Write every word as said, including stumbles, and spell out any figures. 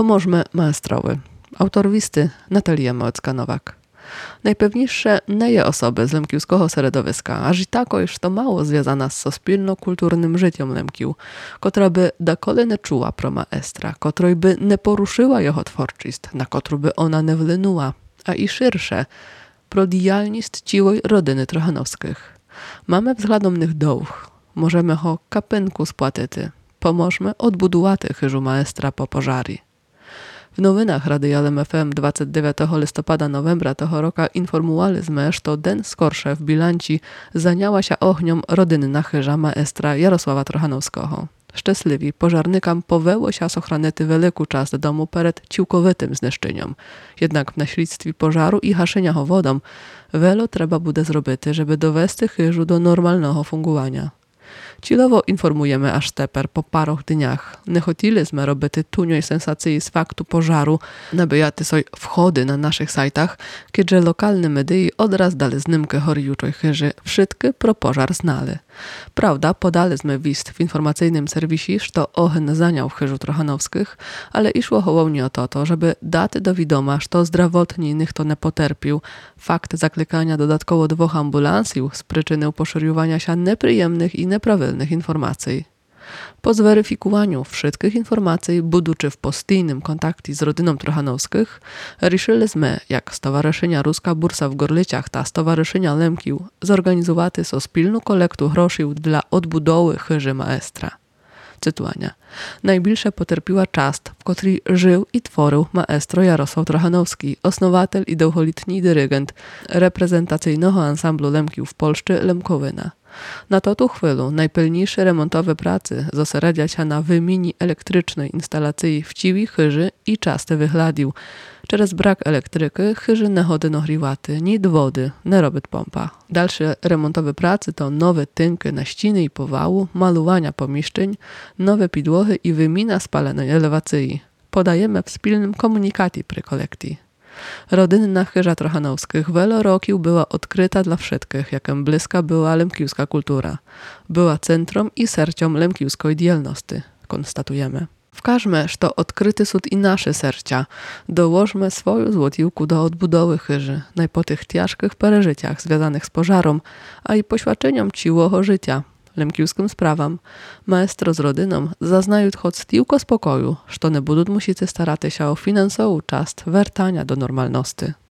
Pomożmy maestrowy. Autor listy Natalia Małecka-Nowak. Najpewніше не є особи з лемківського середовиска, аж і також то мало зв'язана з суспільно-культурним життям лемків, котра би доколи не чула про маестра, котрої би не порушила його творчість, на котру би вона не влинула, а і ширше про діяльність цілої родини Трохановських. Mamy względem них довг, можемо го капинку сплатити, поможемо odbudувати хижу маестра по пожарі. W nowinach Radioalem F M dwudziestego dziewiątego listopada novembra tego roku informowaliśmy, że den skorsze w bilanci zaniała się ogniom rodynna chyża maestra Jarosława Trochanowskiego. Szczęśliwi pożarnikam poweło się ochranety wielku czas do domu przed ciłkowitym zniszczeniem. Jednak na śledztwie pożaru i haszenia go wodą wiele trzeba bude zrobić, żeby dowести chyżu do normalnego fungowania. Cilowo informujemy aż teper po paru dniach. Nie chcieliśmy robić tunio sensacji z faktu pożaru, nabyjaty soj wchody na naszych sajtach, kiedy lokalne medii odraz dali znymkę choriuczej chyży, wszystkie pro pożar znali. Prawda, podaliśmy wist w informacyjnym serwisie, że ogień zaniał chyżu Trochanowskich, ale išło hołownie o to, żeby daty do widoma, że zdrowotni nikt nie poterpił. Fakt zaklikania dodatkowo dwóch ambulansów z przyczyny poszerzowania się nieprzyjemnych i nieprawilnych informacji. Po zweryfikowaniu wszystkich informacji, budучи w postійnym kontakcie z rodziną Trochanowskich, решiliśmy, jak Stowarzyszenia Ruska Bursa w Gorlicach ta Stowarzyszenia Lemkił, zorganizować spilną kolektu groszy dla odbudowy chyży maestra. Cytuwania. Najbliższe poterpiła czas, w której żył i tworzył maestro Jarosław Trochanowski, osnowatel i długoletni dyrygent reprezentacyjnego ansamblu Lemkił w Polsce Lemkowyna. Na to tu chwilu najpilniejsze remontowe pracy zoseradział się na wymianie elektrycznej instalacji w ciwi chyży i często wychladił. Przez brak elektryki chyży nie chody nagrywaty, ni do wody, nie robić pompa. Dalsze remontowe pracy to nowe tynki na ściany i powału, malowania pomieszczeń, nowe podłogi i wymiana spalonej elewacji. Podajemy w spilnym komunikacie przy kolekcji. Rodynna chyża Trochanowskich wiele roków była odkryta dla wszystkich, jakem bliska była lemkiwska kultura. Była centrum i sercem lemkiwskiej działalności, konstatujemy. Wkażmy, że to odkryty sud i nasze serca. Dołożmy swoją złotówkę do odbudowy chyży, naj po tych ciężkich przeżyciach związanych z pożarem, a i poświadczeniom ciłego życia, lemkiwskim sprawam, maestro z rodyną zaznają choć tylko spokoju, że nie będą musieli starać się o finansową część wracania do normalności.